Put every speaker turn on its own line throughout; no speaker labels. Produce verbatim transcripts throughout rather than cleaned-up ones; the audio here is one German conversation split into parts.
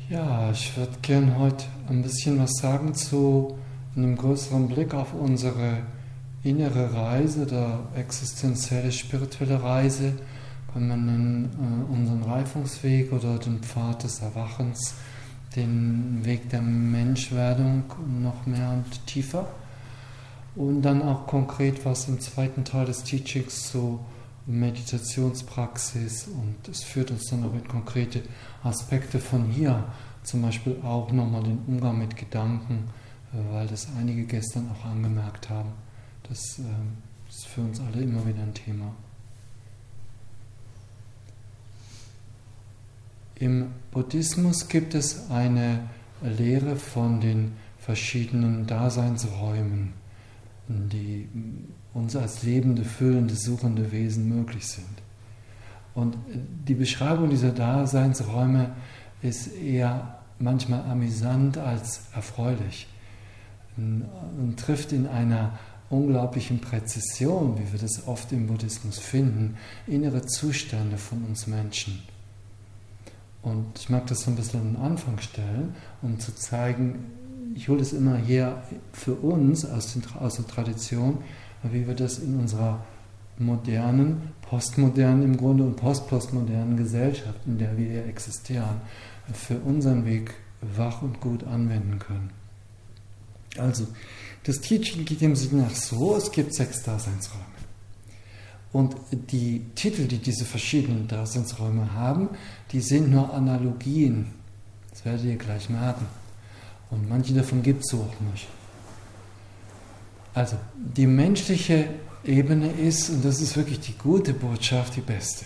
Ja, ich würde gern heute ein bisschen was sagen zu einem größeren Blick auf unsere innere Reise, der existenzielle, spirituelle Reise, kann man nennen, äh, unseren Reifungsweg oder den Pfad des Erwachens, den Weg der Menschwerdung noch mehr und tiefer. Und dann auch konkret was im zweiten Teil des Teachings zu Meditationspraxis, und es führt uns dann auch in konkrete Aspekte von hier, zum Beispiel auch nochmal den Umgang mit Gedanken, weil das einige gestern auch angemerkt haben. Das ist für uns alle immer wieder ein Thema. Im Buddhismus gibt es eine Lehre von den verschiedenen Daseinsräumen, die uns als lebende, fühlende, suchende Wesen möglich sind. Und die Beschreibung dieser Daseinsräume ist eher manchmal amüsant als erfreulich und trifft in einer unglaublichen Präzision, wie wir das oft im Buddhismus finden, innere Zustände von uns Menschen. Und ich mag das so ein bisschen an den Anfang stellen, um zu zeigen, ich hole es immer hier für uns aus, den, aus der Tradition, wie wir das in unserer modernen, postmodernen im Grunde und postpostmodernen Gesellschaft, in der wir hier existieren, für unseren Weg wach und gut anwenden können. Also, das Teaching geht dem Sinne nach so, es gibt sechs Daseinsräume. Und die Titel, die diese verschiedenen Daseinsräume haben, die sind nur Analogien. Das werdet ihr gleich merken. Und manche davon gibt es so auch nicht. Also, die menschliche Ebene ist, und das ist wirklich die gute Botschaft, die beste.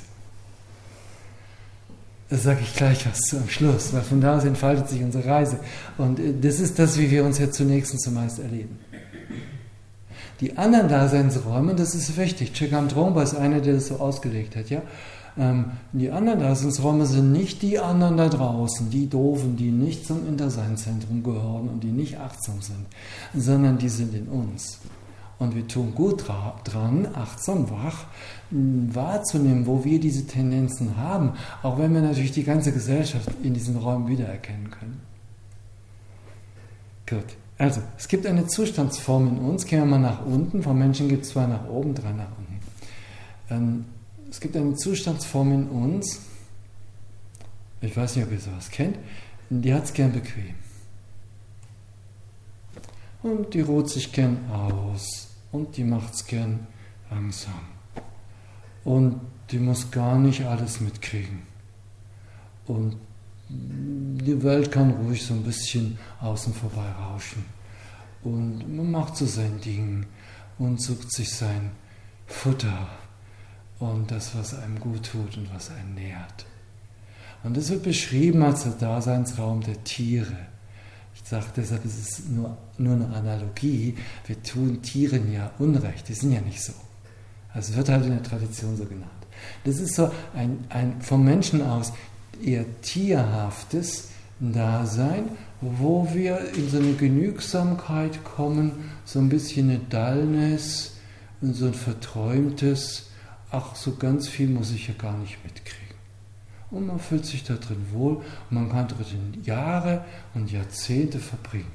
Das sage ich gleich was zu am Schluss, weil von da aus entfaltet sich unsere Reise. Und das ist das, wie wir uns jetzt zunächst und zumeist erleben. Die anderen Daseinsräume, das ist wichtig. Chögyam Trungpa ist einer, der das so ausgelegt hat. Ja? Die anderen Daseinsräume sind nicht die anderen da draußen, die Doofen, die nicht zum Interseinszentrum gehören und die nicht achtsam sind, sondern die sind in uns. Und wir tun gut dran, achtsam, wach, wahrzunehmen, wo wir diese Tendenzen haben, auch wenn wir natürlich die ganze Gesellschaft in diesen Räumen wiedererkennen können. Gut, also es gibt eine Zustandsform in uns, gehen wir mal nach unten, von Menschen gibt es zwei nach oben, drei nach unten. Ähm, Es gibt eine Zustandsform in uns, ich weiß nicht, ob ihr sowas kennt, die hat es gern bequem. Und die ruht sich gern aus und die macht es gern langsam. Und die muss gar nicht alles mitkriegen. Und die Welt kann ruhig so ein bisschen außen vorbei rauschen. Und man macht so sein Ding und sucht sich sein Futter. Und das, was einem gut tut und was einen nährt. Und das wird beschrieben als der Daseinsraum der Tiere. Ich sage deshalb, es ist nur, nur eine Analogie. Wir tun Tieren ja Unrecht, die sind ja nicht so. Also wird halt in der Tradition so genannt. Das ist so ein, ein vom Menschen aus eher tierhaftes Dasein, wo wir in so eine Genügsamkeit kommen, so ein bisschen eine Dullness, so ein verträumtes, ach, so ganz viel muss ich ja gar nicht mitkriegen. Und man fühlt sich da drin wohl und man kann drin Jahre und Jahrzehnte verbringen.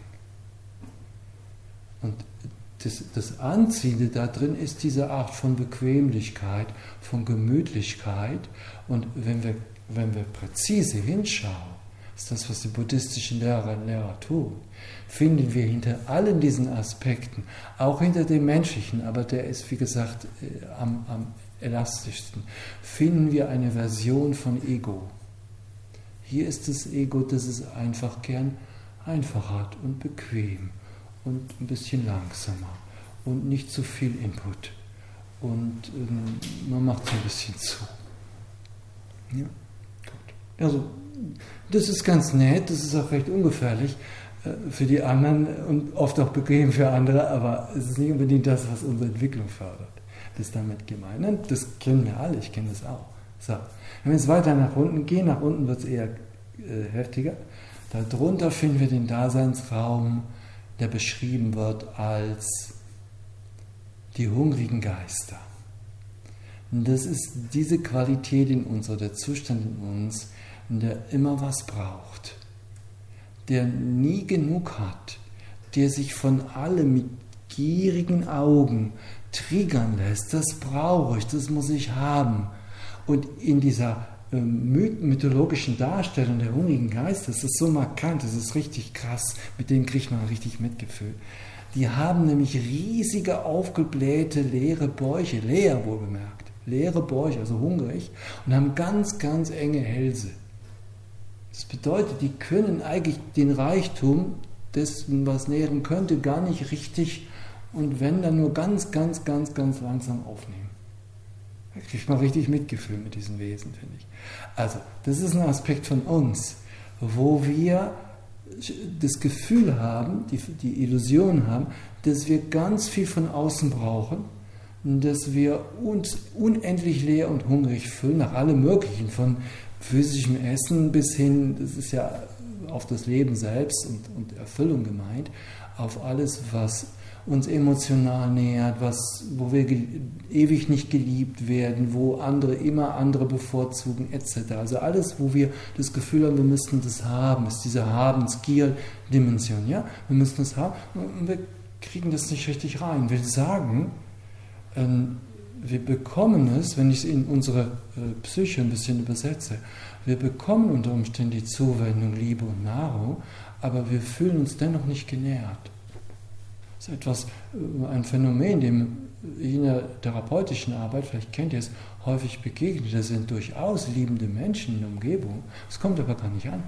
Und das, das Anziehende da drin ist diese Art von Bequemlichkeit, von Gemütlichkeit. Und wenn wir, wenn wir präzise hinschauen, ist das, was die buddhistischen Lehrerinnen und Lehrer tun, finden wir hinter allen diesen Aspekten, auch hinter dem menschlichen, aber der ist, wie gesagt, am, am elastischsten, finden wir eine Version von Ego. Hier ist das Ego, das es einfach gern einfach hat und bequem und ein bisschen langsamer und nicht zu viel Input. Und ähm, man macht es ein bisschen zu. Ja, gut. Also, das ist ganz nett, das ist auch recht ungefährlich äh, für die anderen und oft auch bequem für andere, aber es ist nicht unbedingt das, was unsere Entwicklung fördert. Das ist damit gemeint. Das kennen wir alle, ich kenne das auch. So. Wenn wir jetzt weiter nach unten gehen, nach unten wird es eher äh, heftiger. Darunter finden wir den Daseinsraum, der beschrieben wird als die hungrigen Geister. Und das ist diese Qualität in uns, oder der Zustand in uns, der immer was braucht. der nie genug hat, der sich von allem mit gierigen Augen triggern lässt, das brauche ich, das muss ich haben. Und in dieser äh, mythologischen Darstellung der hungrigen Geister, das ist so markant, das ist richtig krass, mit dem kriegt man richtig Mitgefühl. Die haben nämlich riesige, aufgeblähte, leere Bäuche, leer wohlbemerkt, leere Bäuche, also hungrig, und haben ganz, ganz enge Hälse. Das bedeutet, die können eigentlich den Reichtum dessen, was nähren könnte, gar nicht richtig und wenn, dann nur ganz, ganz, ganz, ganz langsam aufnehmen. Da kriegt man richtig Mitgefühl mit diesen Wesen, finde ich. Also, das ist ein Aspekt von uns, wo wir das Gefühl haben, die, die Illusion haben, dass wir ganz viel von außen brauchen, dass wir uns unendlich leer und hungrig fühlen, nach allem Möglichen, von physischem Essen bis hin, das ist ja auf das Leben selbst und, und Erfüllung gemeint, auf alles, was uns emotional nähert, was, wo wir ewig nicht geliebt werden, wo andere immer andere bevorzugen, et cetera. Also alles, wo wir das Gefühl haben, wir müssten das haben, ist diese Habens-Gier-Dimension. Ja? Wir müssen das haben und wir kriegen das nicht richtig rein. Wir sagen, ähm, wir bekommen es, wenn ich es in unsere äh, Psyche ein bisschen übersetze, wir bekommen unter Umständen die Zuwendung, Liebe und Nahrung, aber wir fühlen uns dennoch nicht genährt. Das ist etwas, ein Phänomen, dem in der therapeutischen Arbeit, vielleicht kennt ihr es, häufig begegnet. Das sind durchaus liebende Menschen in der Umgebung. Es kommt aber gar nicht an.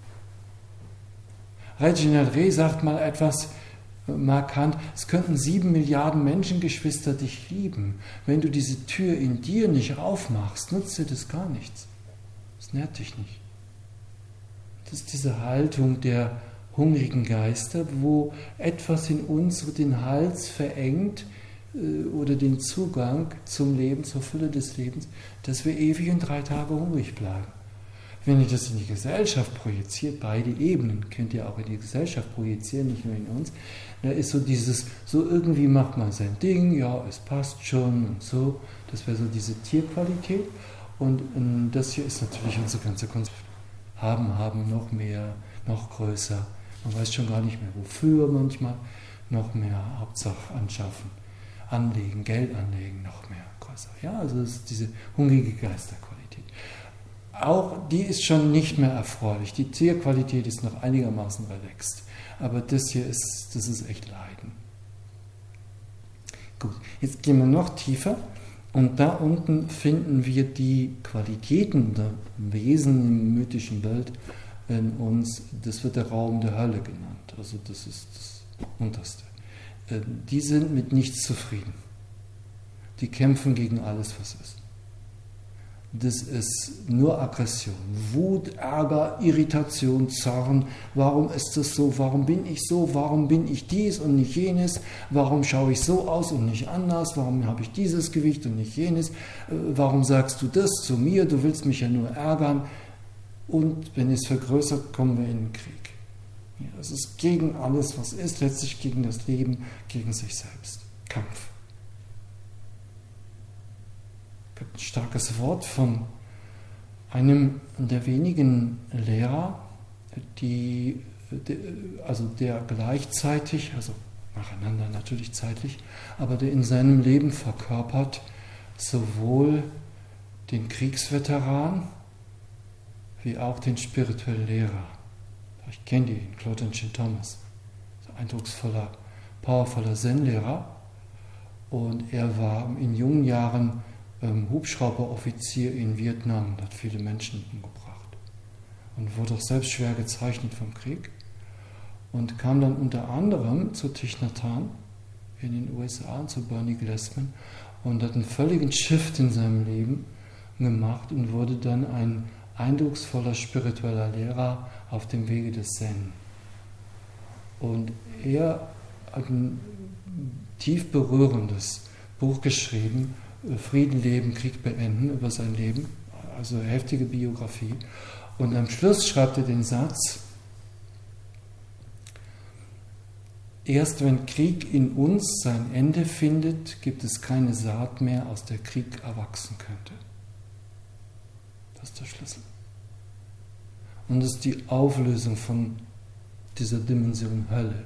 Reginald Reh sagt mal etwas markant, es könnten sieben Milliarden Menschengeschwister dich lieben. Wenn du diese Tür in dir nicht aufmachst, nutzt dir das gar nichts. Das nährt dich nicht. Das ist diese Haltung der hungrigen Geister, wo etwas in uns den Hals verengt äh, oder den Zugang zum Leben, zur Fülle des Lebens, dass wir ewig und drei Tage hungrig bleiben. Wenn ihr das in die Gesellschaft projiziert, beide Ebenen könnt ihr auch in die Gesellschaft projizieren, nicht nur in uns, da ist so dieses, so irgendwie macht man sein Ding, ja, es passt schon und so, das wäre so diese Tierqualität und ähm, das hier ist natürlich unsere ganze Kunst. Haben, haben, noch mehr, noch größer. Man weiß schon gar nicht mehr, wofür manchmal, noch mehr, Hauptsache anschaffen, anlegen, Geld anlegen, noch mehr, größer. Ja, also das ist diese hungrige Geisterqualität. Auch die ist schon nicht mehr erfreulich. Die Tierqualität ist noch einigermaßen relaxed. Aber das hier ist, das ist echt Leiden. Gut, jetzt gehen wir noch tiefer. Und da unten finden wir die Qualitäten der Wesen in der mythischen Welt in uns, das wird der Raum der Hölle genannt, also das ist das Unterste. Die sind mit nichts zufrieden. Die kämpfen gegen alles, was ist. Das ist nur Aggression, Wut, Ärger, Irritation, Zorn. Warum ist das so? Warum bin ich so? Warum bin ich dies und nicht jenes? Warum schaue ich so aus und nicht anders? Warum habe ich dieses Gewicht und nicht jenes? Warum sagst du das zu mir? Du willst mich ja nur ärgern. Und wenn es vergrößert, kommen wir in den Krieg. Ja, es ist gegen alles, was ist, letztlich gegen das Leben, gegen sich selbst. Kampf. Es gibt ein starkes Wort von einem der wenigen Lehrer, die, also der gleichzeitig, also nacheinander natürlich zeitlich, aber der in seinem Leben verkörpert sowohl den Kriegsveteran, wie auch den spirituellen Lehrer. Ich kenne ihn, Claude N. Thomas. Ein eindrucksvoller, powervoller Zen-Lehrer. Und er war in jungen Jahren ähm, Hubschrauberoffizier in Vietnam und hat viele Menschen umgebracht. Und wurde auch selbst schwer gezeichnet vom Krieg. Und kam dann unter anderem zu Thich Nhat Hanh in den U S A und zu Bernie Glassman und hat einen völligen Shift in seinem Leben gemacht und wurde dann ein eindrucksvoller spiritueller Lehrer auf dem Wege des Zen. Und er hat ein tief berührendes Buch geschrieben, Frieden leben, Krieg beenden, über sein Leben, also heftige Biografie. Und am Schluss schreibt er den Satz, erst wenn Krieg in uns sein Ende findet, gibt es keine Saat mehr, aus der Krieg erwachsen könnte. Das ist der Schlüssel. Und das ist die Auflösung von dieser Dimension Hölle.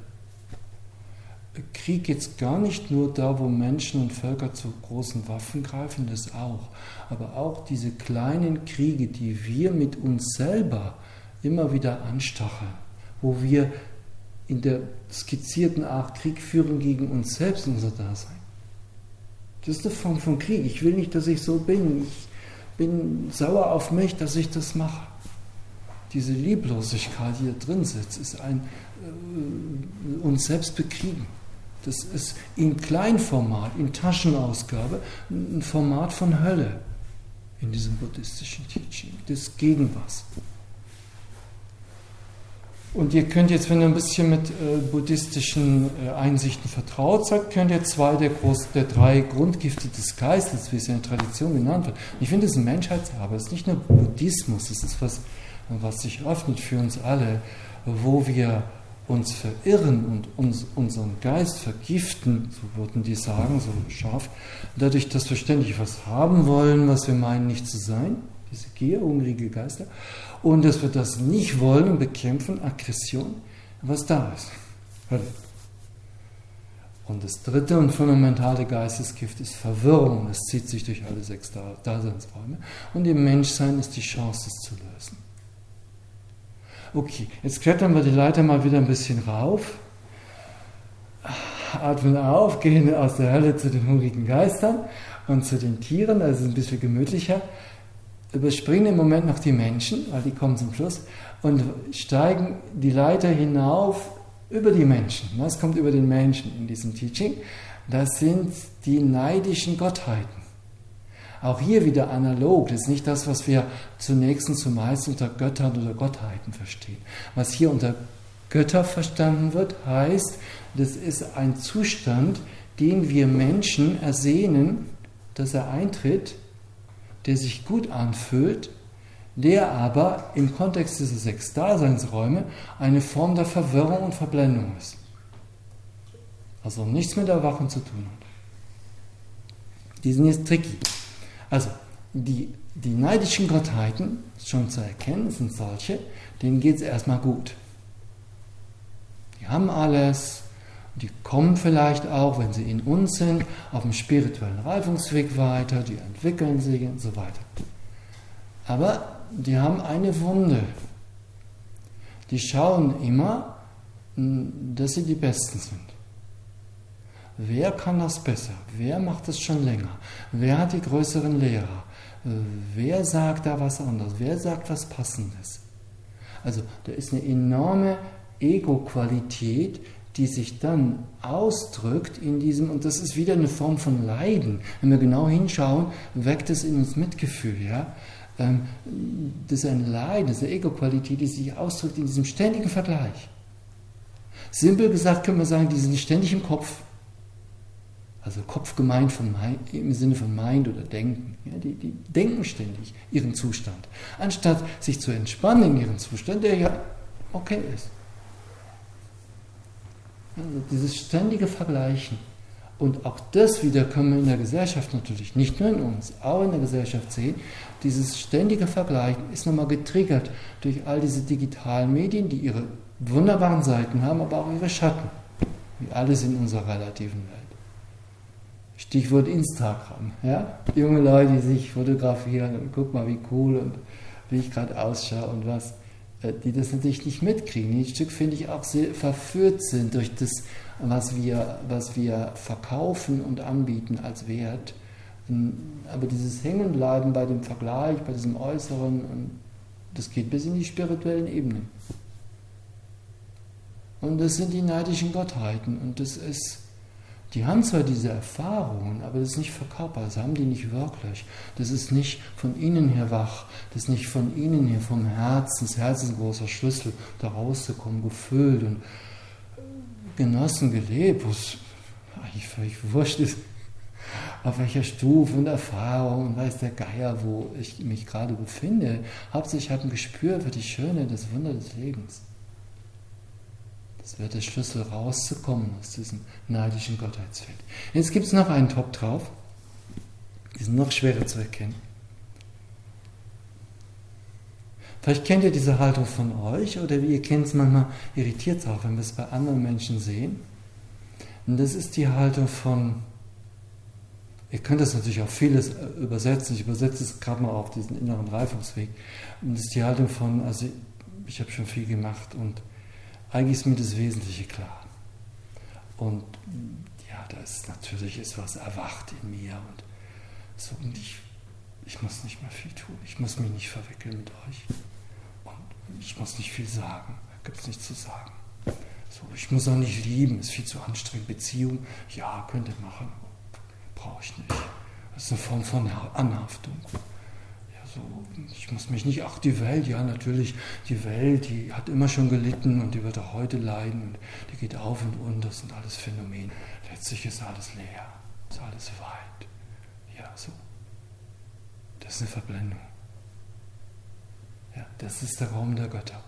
Krieg jetzt gar nicht nur da, wo Menschen und Völker zu großen Waffen greifen, das auch, aber auch diese kleinen Kriege, die wir mit uns selber immer wieder anstacheln, wo wir in der skizzierten Art Krieg führen gegen uns selbst, unser Dasein. Das ist eine Form von Krieg. Ich will nicht, dass ich so bin. Ich bin sauer auf mich, dass ich das mache. Diese Lieblosigkeit, die da drin sitzt, ist ein äh, uns selbst bekriegen. Das ist in Kleinformat, in Taschenausgabe, ein Format von Hölle in diesem buddhistischen Teaching. Das gegen was. Und ihr könnt jetzt, wenn ihr ein bisschen mit äh, buddhistischen äh, Einsichten vertraut seid, könnt ihr zwei der, groß, der drei Grundgifte des Geistes, wie es in der Tradition genannt wird. Und ich finde, das ist ein Menschheitserbe, das ist nicht nur Buddhismus, das ist was, was sich öffnet für uns alle, wo wir uns verirren und uns, unseren Geist vergiften, so würden die sagen, so scharf, dadurch, dass wir ständig was haben wollen, was wir meinen nicht zu sein, diese Gier, hungrige Geister, und dass wir das nicht wollen und bekämpfen, Aggression, was da ist. Und das dritte und fundamentale Geistesgift ist Verwirrung. Das zieht sich durch alle sechs Daseinsräume. Und im Menschsein ist die Chance, es zu lösen. Okay, jetzt klettern wir die Leiter mal wieder ein bisschen rauf. Atmen auf, gehen aus der Hölle zu den hungrigen Geistern und zu den Tieren, also ein bisschen gemütlicher. Überspringen im Moment noch die Menschen, weil die kommen zum Schluss, und steigen die Leiter hinauf über die Menschen. Was kommt über den Menschen in diesem Teaching? Das sind die neidischen Gottheiten. Auch hier wieder analog, das ist nicht das, was wir zunächst und zumeist unter Göttern oder Gottheiten verstehen. Was hier unter Götter verstanden wird, heißt, das ist ein Zustand, den wir Menschen ersehnen, dass er eintritt, der sich gut anfühlt, der aber im Kontext dieser sechs Daseinsräume eine Form der Verwirrung und Verblendung ist. Also nichts mit Erwachen zu tun hat. Die sind jetzt tricky. Also, die, die neidischen Gottheiten, schon zu erkennen, sind solche, denen geht es erstmal gut. Die haben alles, die kommen vielleicht auch, wenn sie in uns sind, auf dem spirituellen Reifungsweg weiter, die entwickeln sich und so weiter. Aber die haben eine Wunde. Die schauen immer, dass sie die Besten sind. Wer kann das besser? Wer macht das schon länger? Wer hat die größeren Lehrer? Wer sagt da was anderes? Wer sagt was Passendes? Also da ist eine enorme Ego-Qualität, die sich dann ausdrückt in diesem, und das ist wieder eine Form von Leiden. Wenn wir genau hinschauen, weckt es in uns Mitgefühl. Ja? Das ist ein Leiden, das ist eine Ego-Qualität, die sich ausdrückt in diesem ständigen Vergleich. Simpel gesagt können wir sagen, die sind ständig im Kopf. Also Kopf gemeint von Mind, im Sinne von Mind oder Denken. Ja, die, die denken ständig ihren Zustand, anstatt sich zu entspannen in ihren Zustand, der ja okay ist. Also dieses ständige Vergleichen. Und auch das wieder können wir in der Gesellschaft natürlich, nicht nur in uns, auch in der Gesellschaft sehen. Dieses ständige Vergleichen ist nochmal getriggert durch all diese digitalen Medien, die ihre wunderbaren Seiten haben, aber auch ihre Schatten. Wie alles in unserer relativen Welt. Stichwort Instagram. Ja? Junge Leute, die sich fotografieren und guck mal, wie cool und wie ich gerade ausschaue und was, die das natürlich nicht mitkriegen, die ein Stück, finde ich, auch sehr verführt sind durch das, was wir, was wir verkaufen und anbieten als Wert. Aber dieses Hängenbleiben bei dem Vergleich, bei diesem Äußeren, das geht bis in die spirituellen Ebenen. Und das sind die neidischen Gottheiten und das ist, die haben zwar diese Erfahrungen, aber das ist nicht verkörpert, das haben die nicht wirklich. Das ist nicht von innen her wach, das ist nicht von innen her vom Herzen. Das Herz ist ein großer Schlüssel, da rauszukommen, gefüllt und genossen, gelebt, wo es eigentlich völlig wurscht ist, auf welcher Stufe und Erfahrung und weiß der Geier, wo ich mich gerade befinde. Hauptsächlich ich habe ein Gespür für die Schöne, das Wunder des Lebens. Das wäre der Schlüssel, rauszukommen aus diesem neidischen Gottheitsfeld. Jetzt gibt es noch einen Top drauf, die sind noch schwerer zu erkennen. Vielleicht kennt ihr diese Haltung von euch oder ihr kennt es manchmal, irritiert es auch, wenn wir es bei anderen Menschen sehen. Und das ist die Haltung von, ihr könnt das natürlich auf vieles übersetzen, ich übersetze es gerade mal auf diesen inneren Reifungsweg. Und das ist die Haltung von, also ich habe schon viel gemacht und eigentlich ist mir das Wesentliche klar. Und ja, da ist natürlich ist was erwacht in mir und so, und ich, ich muss nicht mehr viel tun, ich muss mich nicht verwickeln mit euch und ich muss nicht viel sagen, gibt es nichts zu sagen. So, ich muss auch nicht lieben, ist viel zu anstrengend. Beziehung, ja, könnt ihr machen, brauche ich nicht. Das ist eine Form von Anhaftung. Ja, so, ich muss mich nicht, ach die Welt, ja natürlich, die Welt, die hat immer schon gelitten und die wird auch heute leiden und die geht auf und unter, das sind alles Phänomene. Letztlich ist alles leer, ist alles weit. Ja, so. Das ist eine Verblendung. Ja, das ist der Raum der Götter.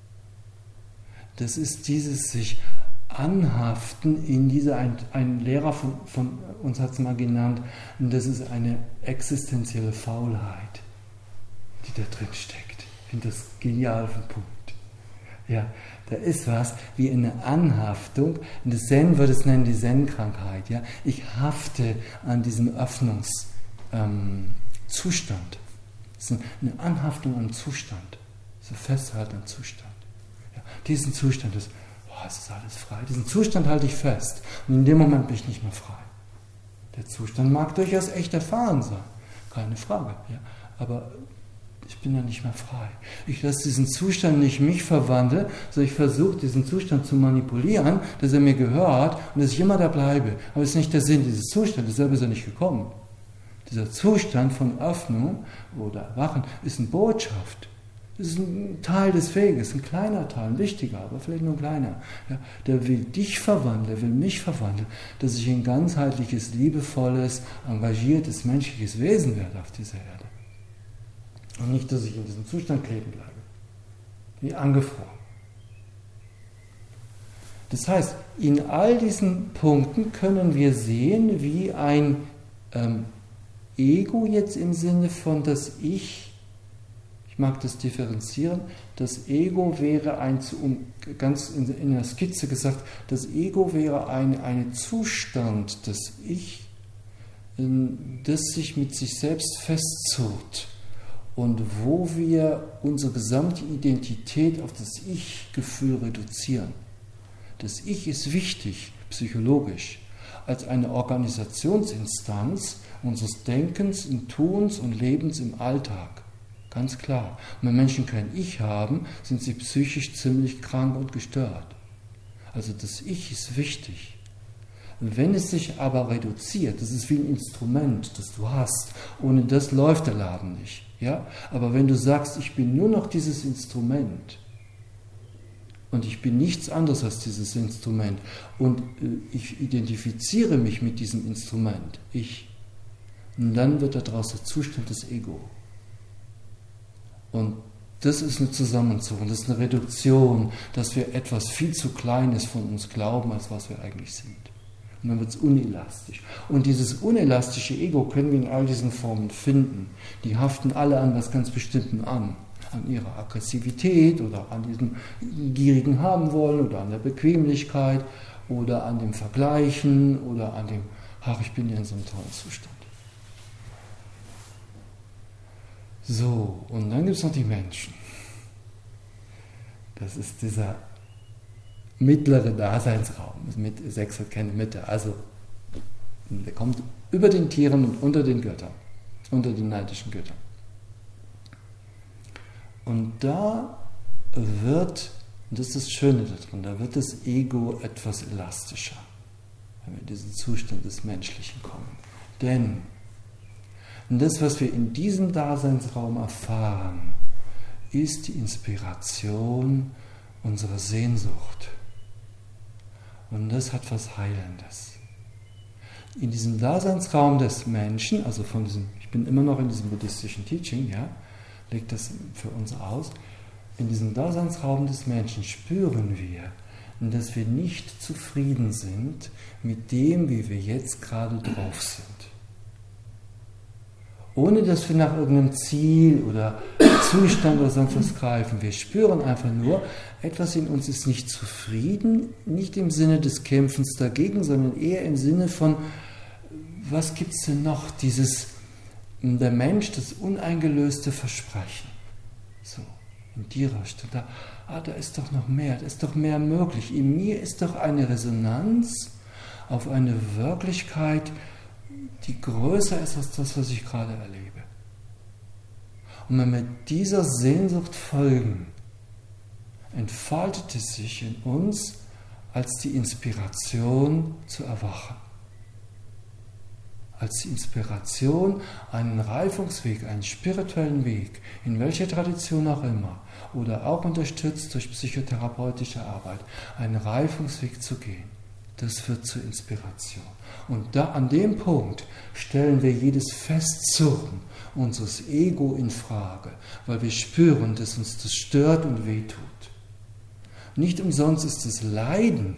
Das ist dieses sich anhaften in diese, ein, ein Lehrer von, von uns hat es mal genannt, und das ist eine existenzielle Faulheit, die da drin steckt. Ich finde das genial auf den Punkt. Ja, da ist was wie eine Anhaftung, und das Zen würde es nennen, die Zen-Krankheit. Ja? Ich hafte an diesem Öffnungszustand. Ähm, das ist eine Anhaftung an Zustand, so Festhalten an Zustand. Ja, diesen Zustand ist, boah, es ist alles frei. Diesen Zustand halte ich fest. Und in dem Moment bin ich nicht mehr frei. Der Zustand mag durchaus echt erfahren sein. Keine Frage. Ja. Aber ich bin dann nicht mehr frei. Ich lasse diesen Zustand nicht mich verwandeln, sondern ich versuche, diesen Zustand zu manipulieren, dass er mir gehört und dass ich immer da bleibe. Aber das ist nicht der Sinn dieses Zustandes. Deshalb ist er nicht gekommen. Dieser Zustand von Öffnung oder Erwachen ist eine Botschaft. Das ist ein Teil des Weges, ein kleiner Teil, ein wichtiger, aber vielleicht nur ein kleiner. Ja, der will dich verwandeln, der will mich verwandeln, dass ich ein ganzheitliches, liebevolles, engagiertes, menschliches Wesen werde auf dieser Erde. Und nicht, dass ich in diesem Zustand kleben bleibe, wie angefroren. Das heißt, in all diesen Punkten können wir sehen, wie ein ähm, Ego jetzt im Sinne von, dass ich, ich mag das differenzieren, das Ego wäre ein, um ganz in, in einer Skizze gesagt, das Ego wäre ein, ein Zustand des Ich, das sich mit sich selbst festzurrt und wo wir unsere gesamte Identität auf das Ich-Gefühl reduzieren. Das Ich ist wichtig, psychologisch, als eine Organisationsinstanz unseres Denkens, und Tuns und Lebens im Alltag. Ganz klar. Und wenn Menschen kein Ich haben, sind sie psychisch ziemlich krank und gestört. Also das Ich ist wichtig. Und wenn es sich aber reduziert, das ist wie ein Instrument, das du hast, ohne das läuft der Laden nicht. Ja? Aber wenn du sagst, ich bin nur noch dieses Instrument, und ich bin nichts anderes als dieses Instrument, und ich identifiziere mich mit diesem Instrument, ich, und dann wird daraus der Zustand des Ego. Und das ist eine Zusammenzucht, das ist eine Reduktion, dass wir etwas viel zu Kleines von uns glauben, als was wir eigentlich sind. Und dann wird es unelastisch. Und dieses unelastische Ego können wir in all diesen Formen finden. Die haften alle an was ganz Bestimmten an. An ihrer Aggressivität oder an diesem gierigen haben wollen oder an der Bequemlichkeit oder an dem Vergleichen oder an dem, ach, ich bin ja in so einem tollen Zustand. So, und dann gibt es noch die Menschen. Das ist dieser mittlere Daseinsraum. Mit sechs hat keine Mitte. Also, der kommt über den Tieren und unter den Göttern, unter den neidischen Göttern. Und da wird, und das ist das Schöne daran, da wird das Ego etwas elastischer, wenn wir in diesen Zustand des Menschlichen kommen. Denn das, was wir in diesem Daseinsraum erfahren, ist die Inspiration unserer Sehnsucht. Und das hat was Heilendes. In diesem Daseinsraum des Menschen, also von diesem, ich bin immer noch in diesem buddhistischen Teaching, ja, legt das für uns aus, in diesem Daseinsraum des Menschen spüren wir, dass wir nicht zufrieden sind mit dem, wie wir jetzt gerade drauf sind. ohne dass wir nach irgendeinem Ziel oder Zustand oder sonst was greifen. Wir spüren einfach nur, etwas in uns ist nicht zufrieden, nicht im Sinne des Kämpfens dagegen, sondern eher im Sinne von, was gibt es denn noch, dieses, der Mensch, das uneingelöste Versprechen. So, in die Richtung, da, ah, da ist doch noch mehr, da ist doch mehr möglich. In mir ist doch eine Resonanz auf eine Wirklichkeit, die größer ist als das, was ich gerade erlebe. Und wenn wir dieser Sehnsucht folgen, entfaltet es sich in uns als die Inspiration zu erwachen. Als die Inspiration, einen Reifungsweg, einen spirituellen Weg, in welcher Tradition auch immer, oder auch unterstützt durch psychotherapeutische Arbeit, einen Reifungsweg zu gehen. Das wird zur Inspiration. Und da an dem Punkt stellen wir jedes Festzurren unseres Ego in Frage, weil wir spüren, dass uns das stört und wehtut. Nicht umsonst ist das Leiden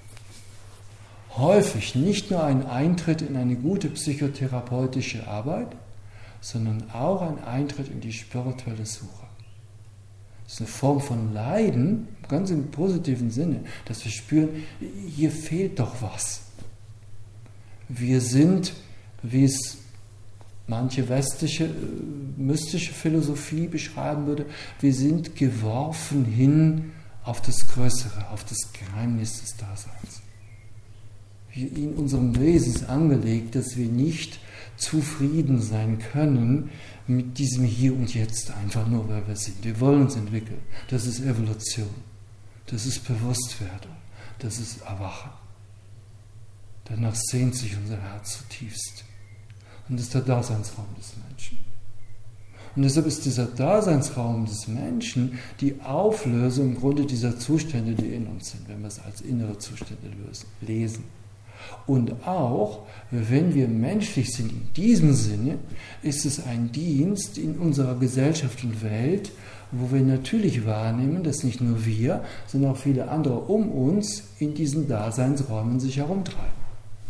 häufig nicht nur ein Eintritt in eine gute psychotherapeutische Arbeit, sondern auch ein Eintritt in die spirituelle Suche. Das ist eine Form von Leiden, ganz im positiven Sinne, dass wir spüren, hier fehlt doch was. Wir sind, wie es manche westliche, mystische Philosophie beschreiben würde, wir sind geworfen hin auf das Größere, auf das Geheimnis des Daseins. In unserem Wesen ist angelegt, dass wir nicht zufrieden sein können mit diesem Hier und Jetzt, einfach nur, weil wir sind. Wir wollen uns entwickeln. Das ist Evolution. Das ist Bewusstwerdung. Das ist Erwachen. Danach sehnt sich unser Herz zutiefst. Und das ist der Daseinsraum des Menschen. Und deshalb ist dieser Daseinsraum des Menschen die Auflösung im Grunde dieser Zustände, die in uns sind, wenn wir es als innere Zustände lösen, lesen. Und auch, wenn wir menschlich sind in diesem Sinne, ist es ein Dienst in unserer Gesellschaft und Welt, wo wir natürlich wahrnehmen, dass nicht nur wir, sondern auch viele andere um uns in diesen Daseinsräumen sich herumtreiben.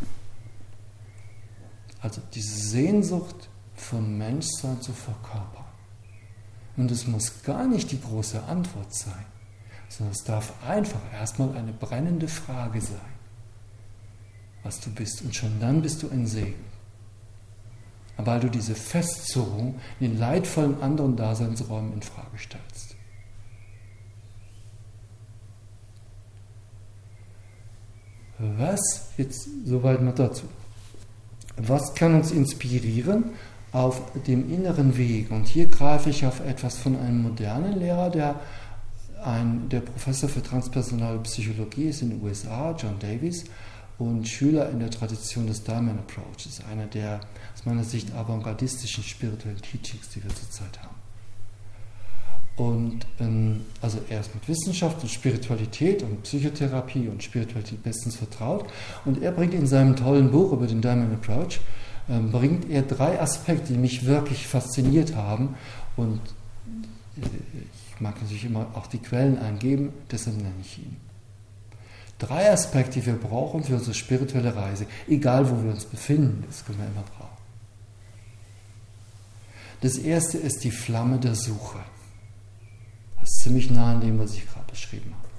Also diese Sehnsucht von Menschsein zu verkörpern. Und es muss gar nicht die große Antwort sein, sondern es darf einfach erstmal eine brennende Frage sein, was du bist. Und schon dann bist du ein Segen. Aber weil du diese Festzurrung in den leidvollen anderen Daseinsräumen in Frage stellst. Was, jetzt soweit mal dazu, was kann uns inspirieren auf dem inneren Weg? Und hier greife ich auf etwas von einem modernen Lehrer, der ein, der Professor für transpersonale Psychologie ist in den U S A, John Davies, und Schüler in der Tradition des Diamond Approach. Das ist einer der, aus meiner Sicht, avantgardistischen spirituellen Teachings, die wir zurzeit haben. Und ähm, also er ist mit Wissenschaft und Spiritualität und Psychotherapie und Spiritualität bestens vertraut. Und er bringt in seinem tollen Buch über den Diamond Approach, ähm, bringt er drei Aspekte, die mich wirklich fasziniert haben. Und äh, ich mag natürlich immer auch die Quellen eingeben, deshalb nenne ich ihn. Drei Aspekte, die wir brauchen für unsere spirituelle Reise, egal wo wir uns befinden, das können wir immer brauchen. Das erste ist die Flamme der Suche. Das ist ziemlich nah an dem, was ich gerade beschrieben habe.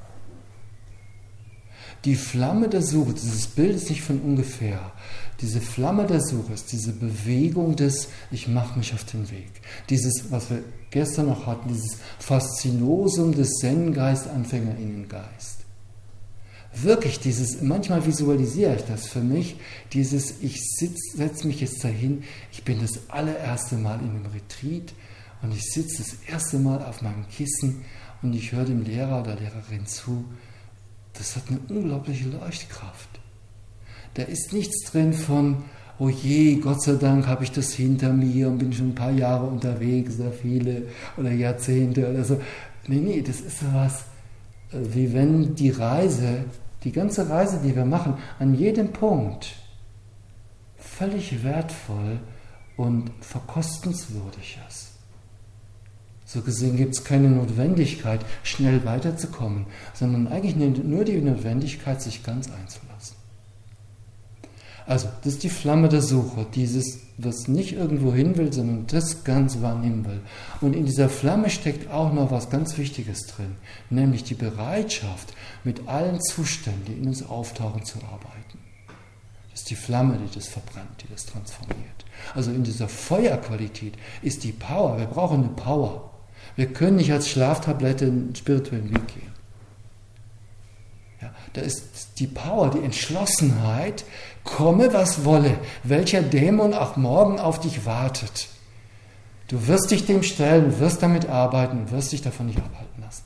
Die Flamme der Suche, dieses Bild ist nicht von ungefähr. Diese Flamme der Suche ist diese Bewegung des, ich mache mich auf den Weg. Dieses, was wir gestern noch hatten, dieses Faszinosum des Zen-Geist-Anfängerinnengeist. Wirklich dieses, manchmal visualisiere ich das für mich, dieses, ich setze mich jetzt dahin, ich bin das allererste Mal in einem Retreat und ich sitze das erste Mal auf meinem Kissen und ich höre dem Lehrer oder Lehrerin zu. Das hat eine unglaubliche Leuchtkraft. Da ist nichts drin von, oh je, Gott sei Dank habe ich das hinter mir und bin schon ein paar Jahre unterwegs, sehr viele oder Jahrzehnte oder so. Nee, nee, das ist sowas, wie wenn die Reise, die ganze Reise, die wir machen, an jedem Punkt völlig wertvoll und verkostenswürdig ist. So gesehen gibt es keine Notwendigkeit, schnell weiterzukommen, sondern eigentlich nur die Notwendigkeit, sich ganz einzulassen. Also, das ist die Flamme der Suche, dieses, was nicht irgendwo hin will, sondern das ganz wahrnehmen will. Und in dieser Flamme steckt auch noch was ganz Wichtiges drin, nämlich die Bereitschaft, mit allen Zuständen, die in uns auftauchen, zu arbeiten. Das ist die Flamme, die das verbrennt, die das transformiert. Also in dieser Feuerqualität ist die Power, wir brauchen eine Power. Wir können nicht als Schlaftablette einen spirituellen Weg gehen. Ja, da ist die Power, die Entschlossenheit, komme was wolle, welcher Dämon auch morgen auf dich wartet. Du wirst dich dem stellen, du wirst damit arbeiten und wirst dich davon nicht abhalten lassen.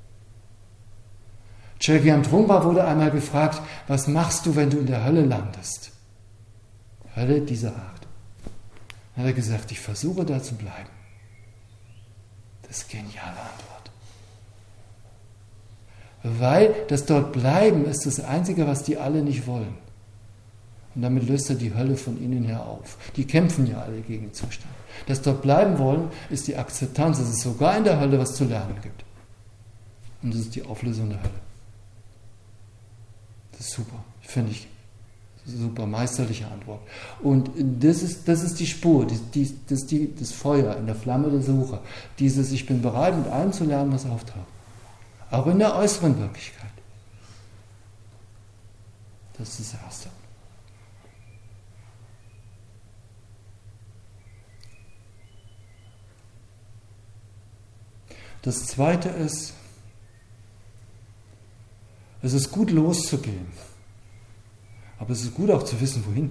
Chögyam Trungpa wurde einmal gefragt, was machst du, wenn du in der Hölle landest? Hölle dieser Art. Dann hat er gesagt, ich versuche da zu bleiben. Das ist eine geniale Antwort. Weil das dort bleiben ist das Einzige, was die alle nicht wollen. Und damit löst er die Hölle von innen her auf. Die kämpfen ja alle gegen den Zustand. Das dort bleiben wollen ist die Akzeptanz, dass es sogar in der Hölle was zu lernen gibt. Und das ist die Auflösung der Hölle. Das ist super, finde ich. Super, meisterliche Antwort. Und das ist, das ist die Spur, die, die, das, die, das Feuer in der Flamme der Suche. Dieses, ich bin bereit, mit allem zu lernen, was auftaucht. Auch in der äußeren Wirklichkeit. Das ist das Erste. Das Zweite ist, es ist gut loszugehen. Aber es ist gut auch zu wissen, wohin.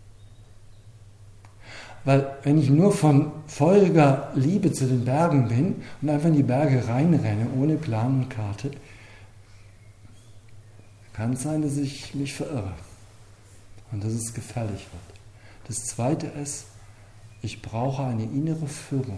Weil wenn ich nur von feuriger Liebe zu den Bergen bin und einfach in die Berge reinrenne, ohne Plan und Karte, kann es sein, dass ich mich verirre und dass es gefährlich wird. Das Zweite ist, ich brauche eine innere Führung.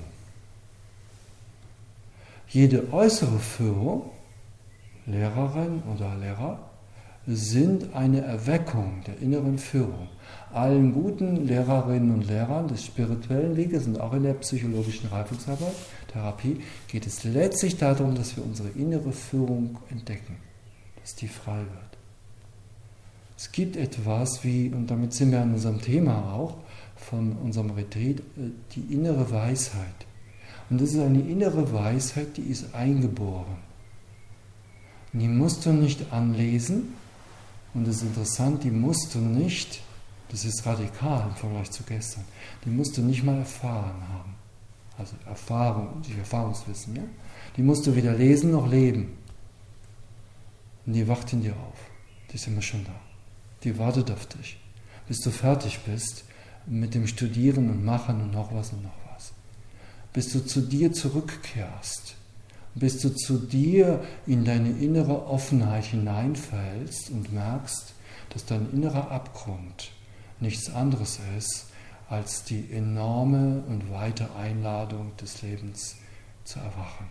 Jede äußere Führung, Lehrerin oder Lehrer, sind eine Erweckung der inneren Führung. Allen guten Lehrerinnen und Lehrern des spirituellen Weges und auch in der psychologischen Reifungsarbeit, Therapie, geht es letztlich darum, dass wir unsere innere Führung entdecken, dass die frei wird. Es gibt etwas wie, und damit sind wir an unserem Thema auch, von unserem Retreat, die innere Weisheit. Und das ist eine innere Weisheit, die ist eingeboren. Die musst du nicht anlesen. Und das ist interessant, die musst du nicht, das ist radikal im Vergleich zu gestern, die musst du nicht mal erfahren haben. Also Erfahrung, die Erfahrungswissen, ja? Die musst du weder lesen noch leben. Und die wacht in dir auf. Die ist immer schon da. Die wartet auf dich, bis du fertig bist mit dem Studieren und Machen und noch was und noch was. Bis du zu dir zurückkehrst. Bis du zu dir in deine innere Offenheit hineinfällst und merkst, dass dein innerer Abgrund nichts anderes ist, als die enorme und weite Einladung des Lebens zu erwachen.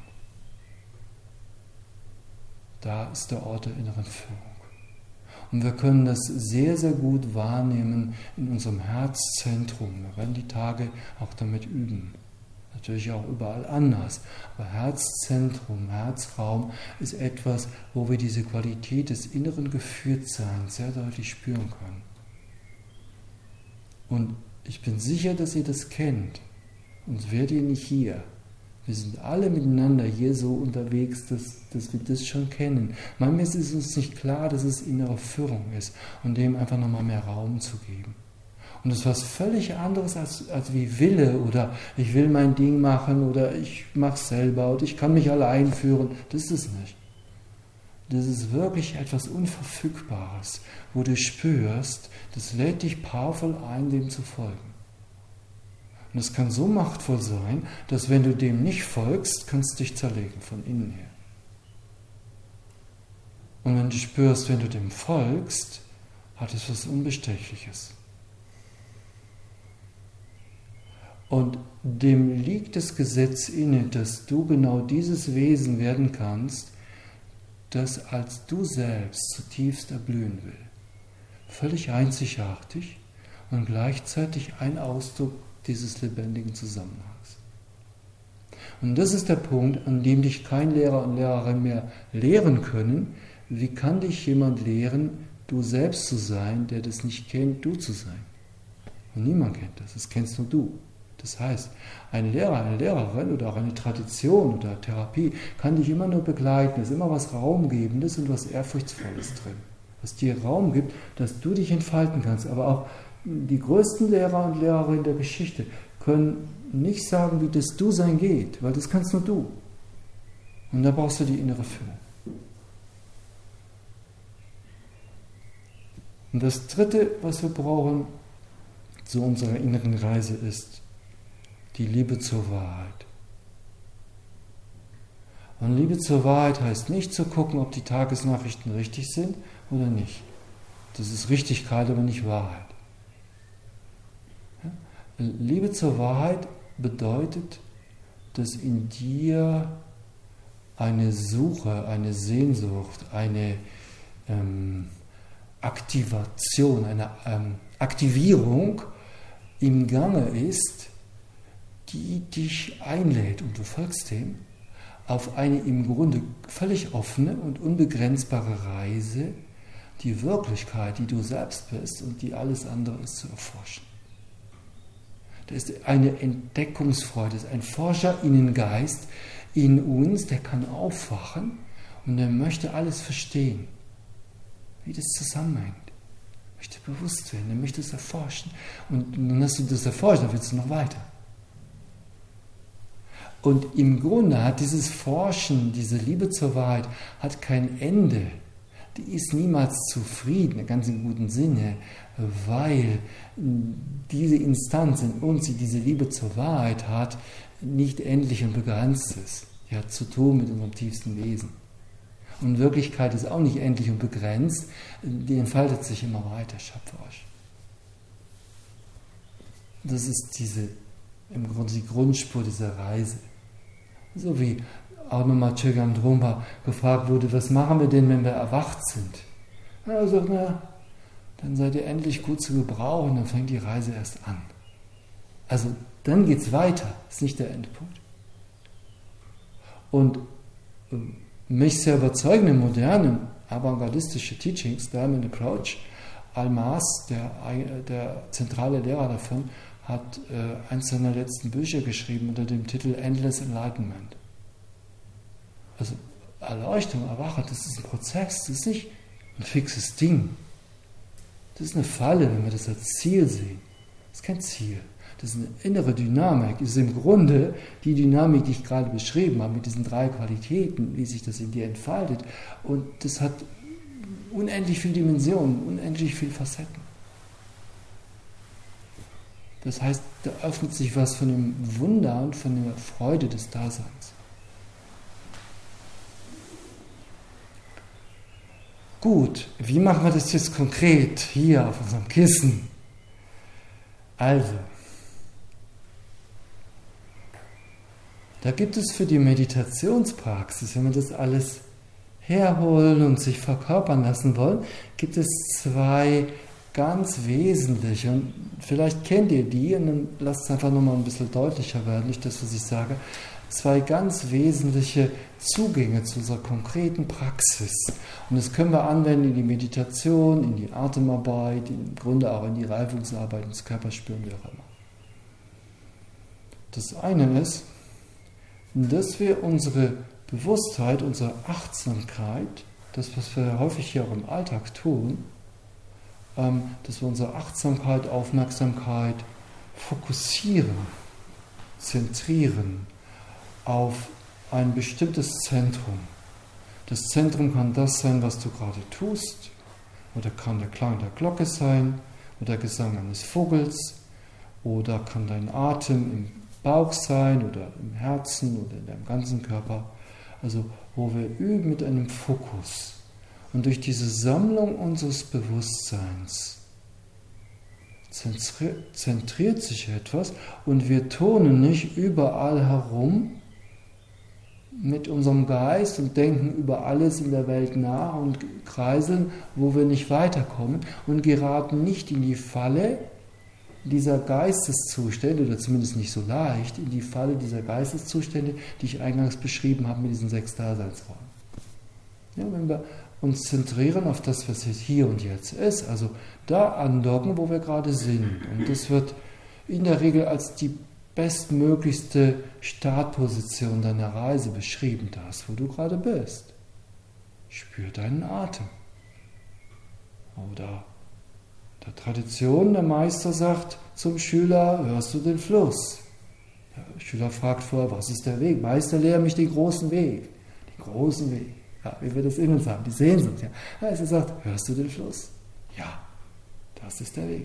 Da ist der Ort der inneren Führung. Und wir können das sehr, sehr gut wahrnehmen in unserem Herzzentrum. Wir werden die Tage auch damit üben. Natürlich auch überall anders. Aber Herzzentrum, Herzraum ist etwas, wo wir diese Qualität des inneren Geführtseins sehr deutlich spüren können. Und ich bin sicher, dass ihr das kennt. Sonst wärt ihr nicht hier. Wir sind alle miteinander hier so unterwegs, dass, dass wir das schon kennen. Manchmal ist es uns nicht klar, dass es innere Führung ist und dem einfach nochmal mehr Raum zu geben. Und das ist was völlig anderes als, als wie Wille oder ich will mein Ding machen oder ich mache es selber und ich kann mich allein führen. Das ist es nicht. Das ist wirklich etwas Unverfügbares, wo du spürst, das lädt dich powerful ein, dem zu folgen. Und es kann so machtvoll sein, dass wenn du dem nicht folgst, kannst du dich zerlegen von innen her. Und wenn du spürst, wenn du dem folgst, hat es was Unbestechliches. Und dem liegt das Gesetz inne, dass du genau dieses Wesen werden kannst, das als du selbst zutiefst erblühen will. Völlig einzigartig und gleichzeitig ein Ausdruck dieses lebendigen Zusammenhangs. Und das ist der Punkt, an dem dich kein Lehrer und Lehrerin mehr lehren können. Wie kann dich jemand lehren, du selbst zu sein, der das nicht kennt, du zu sein. Und niemand kennt das, das kennst nur du. Das heißt, ein Lehrer, eine Lehrerin oder auch eine Tradition oder Therapie kann dich immer nur begleiten, es ist immer was Raumgebendes und was Ehrfurchtsvolles drin. Was dir Raum gibt, dass du dich entfalten kannst. Aber auch die größten Lehrer und Lehrerinnen der Geschichte können nicht sagen, wie das Du-Sein geht, weil das kannst nur du. Und da brauchst du die innere Führung. Und das Dritte, was wir brauchen zu unserer inneren Reise, ist die Liebe zur Wahrheit. Und Liebe zur Wahrheit heißt nicht zu gucken, ob die Tagesnachrichten richtig sind oder nicht. Das ist Richtigkeit, aber nicht Wahrheit. Ja? Liebe zur Wahrheit bedeutet, dass in dir eine Suche, eine Sehnsucht, eine ähm, Aktivation, eine ähm, Aktivierung im Gange ist, die dich einlädt, und du folgst dem, auf eine im Grunde völlig offene und unbegrenzbare Reise, die Wirklichkeit, die du selbst bist und die alles andere ist, zu erforschen. Da ist eine Entdeckungsfreude, ein Forscherinnengeist in uns, der kann aufwachen und der möchte alles verstehen, wie das zusammenhängt. Er möchte bewusst werden, er möchte es erforschen. Und dann hast du das erforscht, dann willst du noch weiter. Und im Grunde hat dieses Forschen, diese Liebe zur Wahrheit, hat kein Ende. Die ist niemals zufrieden, ganz im guten Sinne, weil diese Instanz in uns, die diese Liebe zur Wahrheit hat, nicht endlich und begrenzt ist. Die hat zu tun mit unserem tiefsten Wesen. Und Wirklichkeit ist auch nicht endlich und begrenzt, die entfaltet sich immer weiter, schöpferisch. Das ist diese, im Grunde die Grundspur dieser Reise. So wie auch nochmal Chögyam Trungpa gefragt wurde, was machen wir denn, wenn wir erwacht sind? Er sagt, na, dann seid ihr endlich gut zu gebrauchen, dann fängt die Reise erst an. Also dann geht es weiter, ist nicht der Endpunkt. Und mich sehr überzeugende, moderne, avantgardistische Teachings, Diamond Approach, Almaas, der, der zentrale Lehrer davon, hat äh, eins seiner letzten Bücher geschrieben unter dem Titel Endless Enlightenment. Also Erleuchtung, Erwachen, das ist ein Prozess, das ist nicht ein fixes Ding. Das ist eine Falle, wenn wir das als Ziel sehen. Das ist kein Ziel. Das ist eine innere Dynamik. Das ist im Grunde die Dynamik, die ich gerade beschrieben habe, mit diesen drei Qualitäten, wie sich das in dir entfaltet. Und das hat unendlich viele Dimensionen, unendlich viele Facetten. Das heißt, da öffnet sich was von dem Wunder und von der Freude des Daseins. Gut, wie machen wir das jetzt konkret hier auf unserem Kissen? Also, da gibt es für die Meditationspraxis, wenn wir das alles herholen und sich verkörpern lassen wollen, gibt es zwei ganz wesentliche, und vielleicht kennt ihr die, und dann lasst es einfach nochmal ein bisschen deutlicher werden, nicht das, was ich sage, zwei ganz wesentliche Zugänge zu unserer konkreten Praxis. Und das können wir anwenden in die Meditation, in die Atemarbeit, im Grunde auch in die Reifungsarbeit, ins Körperspüren, wie auch immer. Das eine ist, dass wir unsere Bewusstheit, unsere Achtsamkeit, das, was wir häufig hier auch im Alltag tun, dass wir unsere Achtsamkeit, Aufmerksamkeit fokussieren, zentrieren auf ein bestimmtes Zentrum. Das Zentrum kann das sein, was du gerade tust, oder kann der Klang der Glocke sein, oder der Gesang eines Vogels, oder kann dein Atem im Bauch sein, oder im Herzen, oder in deinem ganzen Körper. Also wo wir üben mit einem Fokus. Und durch diese Sammlung unseres Bewusstseins zentriert, zentriert sich etwas und wir turnen nicht überall herum mit unserem Geist und denken über alles in der Welt nach und kreiseln, wo wir nicht weiterkommen und geraten nicht in die Falle dieser Geisteszustände, oder zumindest nicht so leicht, in die Falle dieser Geisteszustände, die ich eingangs beschrieben habe mit diesen sechs Daseinsräumen. Ja, wenn wir uns zentrieren auf das, was jetzt hier und jetzt ist. Also da andocken, wo wir gerade sind. Und das wird in der Regel als die bestmöglichste Startposition deiner Reise beschrieben, das, wo du gerade bist. Spür deinen Atem. Oder der Tradition, der Meister sagt zum Schüler, hörst du den Fluss? Der Schüler fragt vorher, was ist der Weg? Meister, lehre mich den großen Weg. Den großen Weg. Ja, wie wir das in uns haben, die Sehnsucht. Ja. Also er sagt, hörst du den Fluss? Ja, das ist der Weg.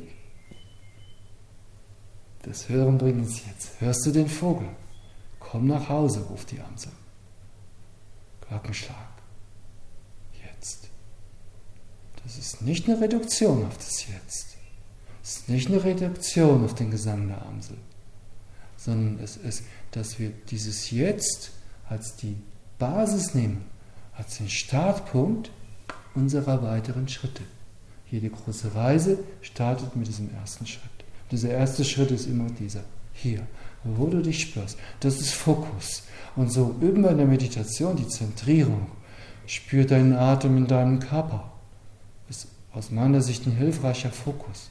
Das Hören bringt uns jetzt. Hörst du den Vogel? Komm nach Hause, ruft die Amsel. Glockenschlag. Jetzt. Das ist nicht eine Reduktion auf das Jetzt. Es ist nicht eine Reduktion auf den Gesang der Amsel, sondern es ist, dass wir dieses Jetzt als die Basis nehmen, als den Startpunkt unserer weiteren Schritte. Jede große Reise startet mit diesem ersten Schritt. Dieser erste Schritt ist immer dieser, hier, wo du dich spürst. Das ist Fokus. Und so üben wir in der Meditation die Zentrierung. Spür deinen Atem in deinem Körper. Das ist aus meiner Sicht ein hilfreicher Fokus.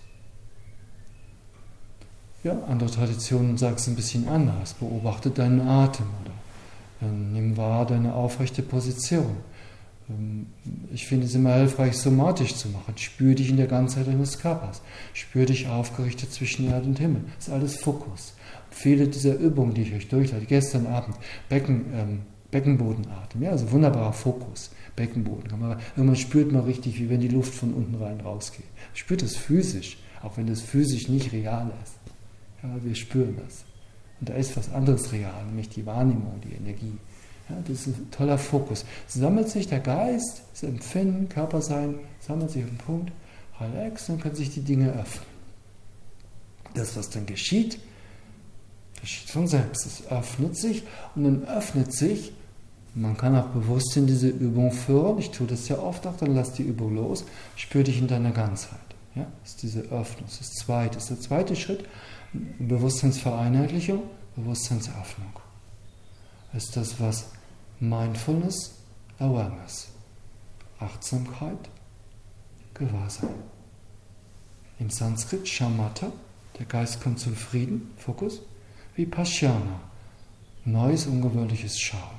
Ja, andere Traditionen sagen es ein bisschen anders. Beobachte deinen Atem oder äh, nimm wahr deine aufrechte Position. Ähm, ich finde es immer hilfreich, somatisch zu machen. Spür dich in der Ganzheit deines Körpers. Spür dich aufgerichtet zwischen Erde und Himmel. Das ist alles Fokus. Viele dieser Übungen, die ich euch durchleite, gestern Abend, Becken, ähm, Beckenbodenatem, ja, also wunderbarer Fokus. Beckenboden. Kann man, irgendwann spürt man richtig, wie wenn die Luft von unten rein rausgeht. Spürt es physisch, auch wenn das physisch nicht real ist. Ja, wir spüren das. Und da ist was anderes real, nämlich die Wahrnehmung, die Energie. Ja, das ist ein toller Fokus. Sammelt sich der Geist, das Empfinden, Körpersein, sammelt sich auf den Punkt, relax, dann können sich die Dinge öffnen. Das, was dann geschieht, geschieht von selbst. Es öffnet sich und dann öffnet sich. Man kann auch bewusst in diese Übung führen. Ich tue das ja oft auch, dann lass die Übung los. Spür dich in deiner Ganzheit. Ja, das ist diese Öffnung. Das ist das zweite. Das ist der zweite Schritt. Bewusstseinsvereinheitlichung, Bewusstseinsöffnung. Das ist das, was Mindfulness, Awareness, Achtsamkeit, Gewahrsein. Im Sanskrit Shamatha, der Geist kommt zum Frieden, Fokus, wie Pashyana, neues, ungewöhnliches Schauen.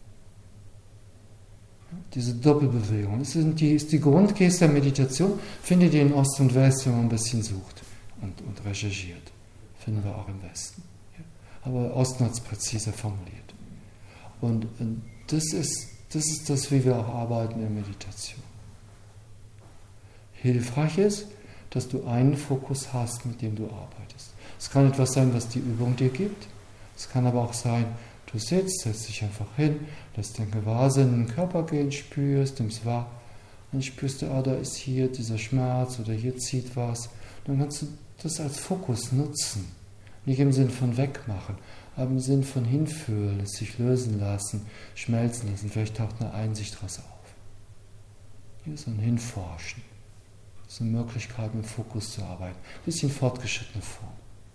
Diese Doppelbewegung, das ist die, ist die Grundgeste der Meditation, findet ihr in Ost und West, wenn man ein bisschen sucht und, und recherchiert. Finden wir auch im Westen. Ja. Aber Osten hat es präziser formuliert. Und, und das, ist, das ist das, wie wir auch arbeiten in der Meditation. Hilfreich ist, dass du einen Fokus hast, mit dem du arbeitest. Es kann etwas sein, was die Übung dir gibt. Es kann aber auch sein, du sitzt, setzt dich einfach hin, lässt dein Gewahrsinn in den Körper gehen, spürst, nimmst wahr. Dann spürst du, ah, da ist hier dieser Schmerz oder hier zieht was. Dann kannst du das als Fokus nutzen. Nicht im Sinn von wegmachen, aber im Sinn von hinfühlen, es sich lösen lassen, schmelzen lassen. Vielleicht taucht eine Einsicht daraus auf. Hier ist ein Hinforschen. Das ist eine Möglichkeit, mit Fokus zu arbeiten. Ein bisschen fortgeschrittene Form.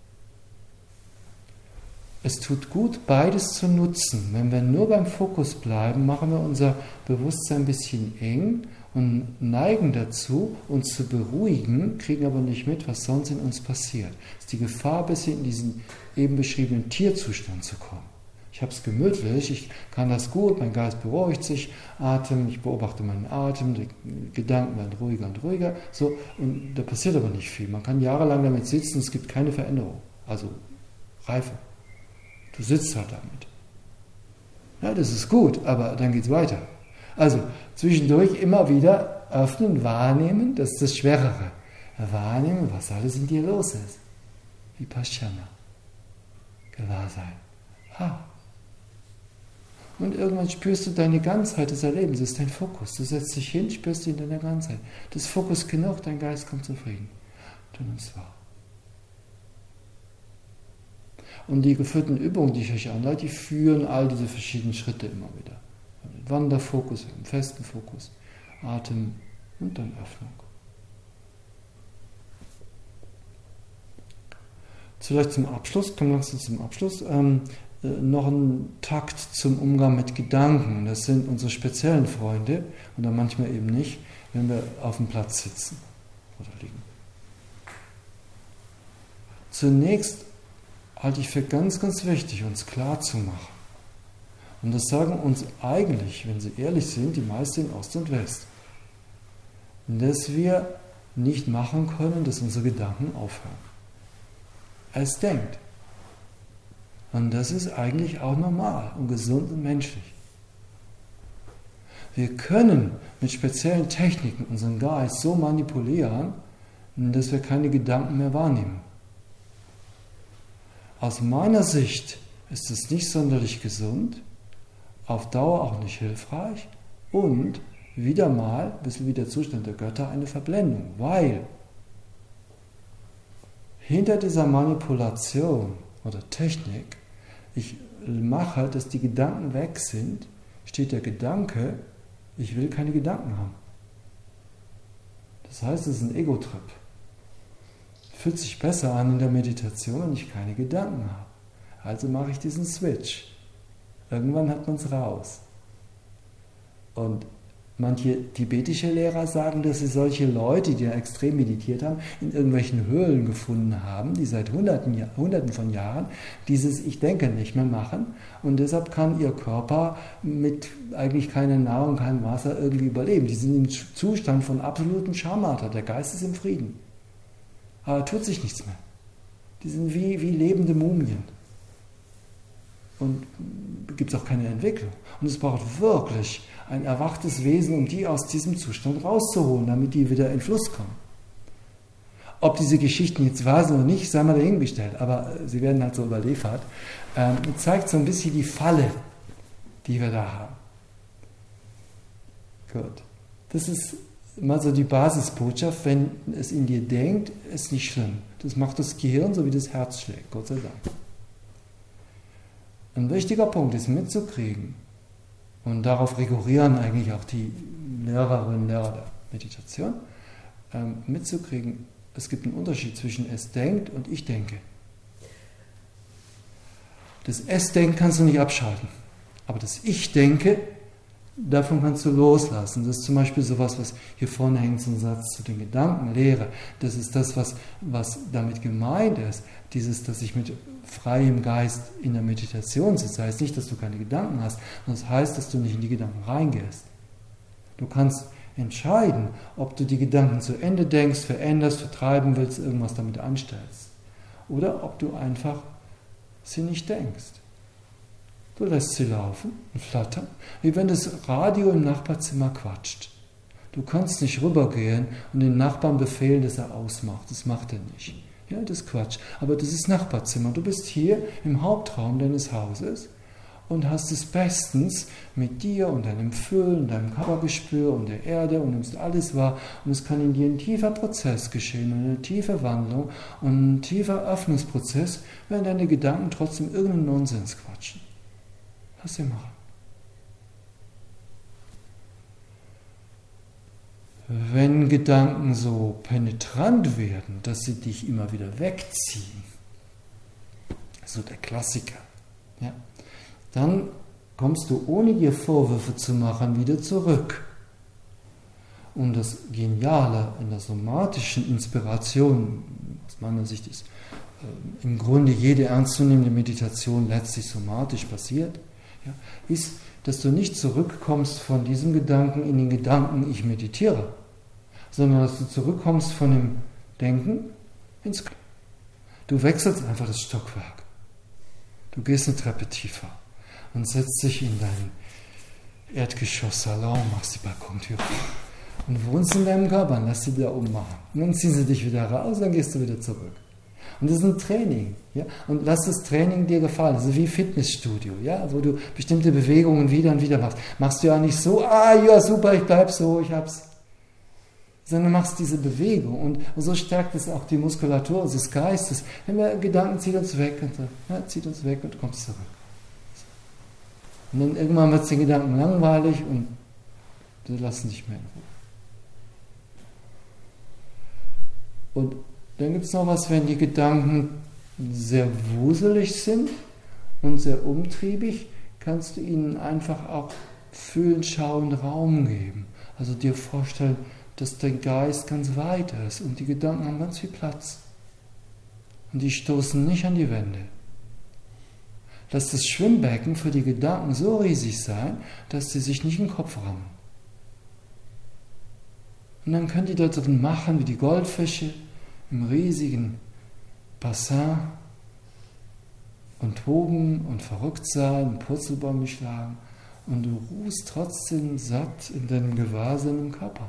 Es tut gut, beides zu nutzen. Wenn wir nur beim Fokus bleiben, machen wir unser Bewusstsein ein bisschen eng und neigen dazu, uns zu beruhigen, kriegen aber nicht mit, was sonst in uns passiert. Es ist die Gefahr, bis in diesen eben beschriebenen Tierzustand zu kommen. Ich habe es gemütlich, ich kann das gut, mein Geist beruhigt sich, Atem, ich beobachte meinen Atem, die Gedanken werden ruhiger und ruhiger. So, und da passiert aber nicht viel. Man kann jahrelang damit sitzen, es gibt keine Veränderung. Also Reife. Du sitzt halt damit. Ja, das ist gut, aber dann geht es weiter. Also zwischendurch immer wieder öffnen, wahrnehmen, das ist das Schwerere. Wahrnehmen, was alles in dir los ist. Vipassana. Gewahrsein. Ha. Und irgendwann spürst du deine Ganzheit des Erlebens, das ist dein Fokus. Du setzt dich hin, spürst ihn in deiner Ganzheit. Das ist Fokus genug, dein Geist kommt zufrieden. Du nimmst wahr. Und die geführten Übungen, die ich euch anleite, die führen all diese verschiedenen Schritte immer wieder. Den Wanderfokus, einen festen Fokus, Atem und dann Öffnung. Vielleicht zum Abschluss, kommen wir langsam zum Abschluss. Ähm, noch einen Takt zum Umgang mit Gedanken. Das sind unsere speziellen Freunde und dann manchmal eben nicht, wenn wir auf dem Platz sitzen oder liegen. Zunächst halte ich für ganz, ganz wichtig, uns klar zu machen. Und das sagen uns eigentlich, wenn Sie ehrlich sind, die meisten in Ost und West. Dass wir nicht machen können, dass unsere Gedanken aufhören. Es denkt. Und das ist eigentlich auch normal und gesund und menschlich. Wir können mit speziellen Techniken unseren Geist so manipulieren, dass wir keine Gedanken mehr wahrnehmen. Aus meiner Sicht ist es nicht sonderlich gesund, auf Dauer auch nicht hilfreich und wieder mal, ein bisschen wie der Zustand der Götter, eine Verblendung, weil hinter dieser Manipulation oder Technik, ich mache, dass die Gedanken weg sind, steht der Gedanke, ich will keine Gedanken haben. Das heißt, es ist ein Ego-Trip. Fühlt sich besser an in der Meditation, wenn ich keine Gedanken habe. Also mache ich diesen Switch. Irgendwann hat man es raus. Und manche tibetische Lehrer sagen, dass sie solche Leute, die ja extrem meditiert haben, in irgendwelchen Höhlen gefunden haben, die seit Hunderten, Hunderten von Jahren dieses Ich denke nicht mehr machen. Und deshalb kann ihr Körper mit eigentlich keiner Nahrung, keinem Wasser irgendwie überleben. Die sind im Zustand von absolutem Shamatha. Der Geist ist im Frieden. Aber tut sich nichts mehr. Die sind wie, wie lebende Mumien. Und gibt es auch keine Entwicklung. Und es braucht wirklich ein erwachtes Wesen, um die aus diesem Zustand rauszuholen, damit die wieder in Fluss kommen. Ob diese Geschichten jetzt wahr sind oder nicht, sei mal dahingestellt, aber sie werden halt so überliefert. Ähm, zeigt so ein bisschen die Falle, die wir da haben. Gut. Das ist mal so die Basisbotschaft, wenn es in dir denkt, ist nicht schlimm. Das macht das Gehirn, so wie das Herz schlägt, Gott sei Dank. Ein wichtiger Punkt ist mitzukriegen, und darauf rigorieren eigentlich auch die Lehrerinnen und Lehrer der Meditation, ähm, mitzukriegen, es gibt einen Unterschied zwischen es denkt und ich denke. Das es denkt kannst du nicht abschalten, aber das ich denke, davon kannst du loslassen. Das ist zum Beispiel sowas, was hier vorne hängt, so ein Satz zu den Gedanken, Lehre. Das ist das, was, was damit gemeint ist. Dieses, dass ich mit freiem Geist in der Meditation sitze. Das heißt nicht, dass du keine Gedanken hast, sondern das heißt, dass du nicht in die Gedanken reingehst. Du kannst entscheiden, ob du die Gedanken zu Ende denkst, veränderst, vertreiben willst, irgendwas damit anstellst. Oder ob du einfach sie nicht denkst. Du lässt sie laufen und flattern, wie wenn das Radio im Nachbarzimmer quatscht. Du kannst nicht rübergehen und den Nachbarn befehlen, dass er ausmacht. Das macht er nicht. Ja, das ist Quatsch. Aber das ist Nachbarzimmer. Du bist hier im Hauptraum deines Hauses und hast es bestens mit dir und deinem Fühlen, deinem Körpergespür und der Erde und nimmst alles wahr. Und es kann in dir ein tiefer Prozess geschehen, eine tiefe Wandlung und ein tiefer Öffnungsprozess, wenn deine Gedanken trotzdem irgendeinen Nonsens quatschen. Lass sie machen. Wenn Gedanken so penetrant werden, dass sie dich immer wieder wegziehen, so der Klassiker, ja, dann kommst du, ohne dir Vorwürfe zu machen, wieder zurück. Und das Geniale in der somatischen Inspiration, aus meiner Sicht ist äh, im Grunde jede ernstzunehmende Meditation letztlich somatisch passiert, ja, ist, dass du nicht zurückkommst von diesem Gedanken in den Gedanken, ich meditiere, sondern dass du zurückkommst von dem Denken ins K- Du wechselst einfach das Stockwerk. Du gehst eine Treppe tiefer und setzt dich in deinen Erdgeschoss-Salon, machst die Balkontür und wohnst in deinem Körper und lässt sie da oben machen. Und dann ziehen sie dich wieder raus, dann gehst du wieder zurück. Und das ist ein Training. Ja? Und lass das Training dir gefallen. Das ist wie Fitnessstudio, ja? Wo du bestimmte Bewegungen wieder und wieder machst. Machst du ja nicht so, ah ja super, ich bleib so, ich hab's. Sondern machst diese Bewegung. Und, und so stärkt es auch die Muskulatur des Geistes. Wenn wir Gedanken zieht uns weg, und so, ja, zieht uns weg und kommt zurück. Und dann irgendwann wird es den Gedanken langweilig und sie lassen dich mehr in Ruhe. Und dann gibt es noch was, wenn die Gedanken sehr wuselig sind Und sehr umtriebig kannst du ihnen einfach auch fühlen, schauen, Raum geben. Also dir vorstellen, dass dein Geist ganz weit ist und die Gedanken haben ganz viel Platz. Und die stoßen nicht an die Wände. Lass das Schwimmbecken für die Gedanken so riesig sein, dass sie sich nicht in den Kopf rammen. Und dann können die da drin machen wie die Goldfische im riesigen Bassin und toben und verrückt sein, Purzelbäume schlagen und du ruhst trotzdem satt in deinem Gewahrsinn im Körper.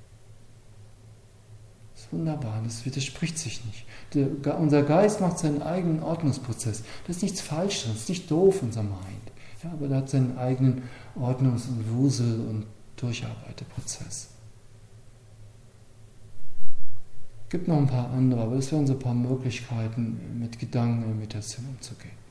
Das ist wunderbar, das widerspricht sich nicht. Der, unser Geist macht seinen eigenen Ordnungsprozess. Das ist nichts Falsches, das ist nicht doof, unser Mind. Ja, aber der hat seinen eigenen Ordnungs- und Wusel- und Durcharbeiteprozess. Es gibt noch ein paar andere, aber das wären so ein paar Möglichkeiten, mit Gedanken in Meditation umzugehen.